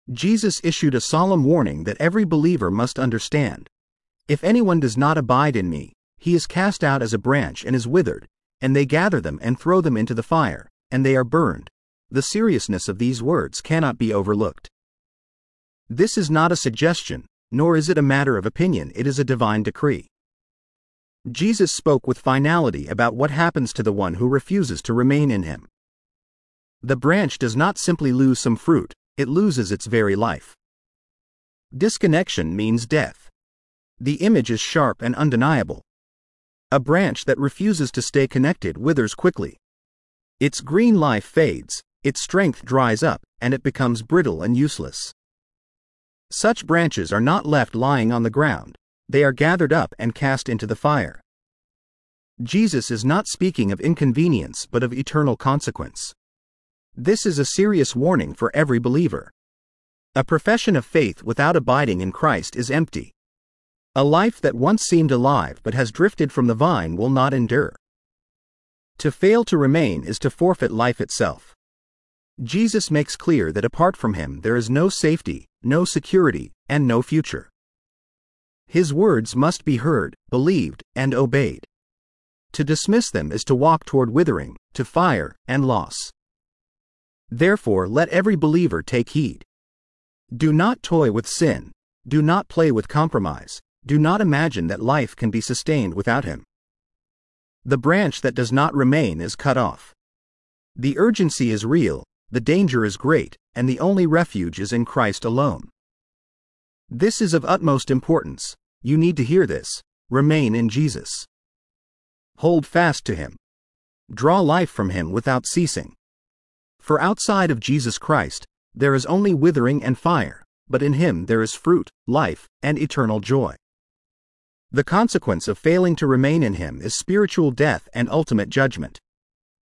Jesus issued a solemn warning that every believer must understand. If anyone does not abide in me, he is cast out as a branch and is withered, and they gather them and throw them into the fire, and they are burned. The seriousness of these words cannot be overlooked. This is not a suggestion, nor is it a matter of opinion, it is a divine decree. Jesus spoke with finality about what happens to the one who refuses to remain in him. The branch does not simply lose some fruit, it loses its very life. Disconnection means death. The image is sharp and undeniable. A branch that refuses to stay connected withers quickly. Its green life fades, its strength dries up, and it becomes brittle and useless. Such branches are not left lying on the ground, they are gathered up and cast into the fire. Jesus is not speaking of inconvenience but of eternal consequence. This is a serious warning for every believer. A profession of faith without abiding in Christ is empty. A life that once seemed alive but has drifted from the vine will not endure. To fail to remain is to forfeit life itself. Jesus makes clear that apart from him there is no safety, no security, and no future. His words must be heard, believed, and obeyed. To dismiss them is to walk toward withering, to fire, and loss. Therefore, let every believer take heed. Do not toy with sin, do not play with compromise, do not imagine that life can be sustained without him. The branch that does not remain is cut off. The urgency is real, the danger is great, and the only refuge is in Christ alone. This is of utmost importance. You need to hear this. Remain in Jesus. Hold fast to him. Draw life from him without ceasing. For outside of Jesus Christ, there is only withering and fire, but in him there is fruit, life, and eternal joy. The consequence of failing to remain in him is spiritual death and ultimate judgment.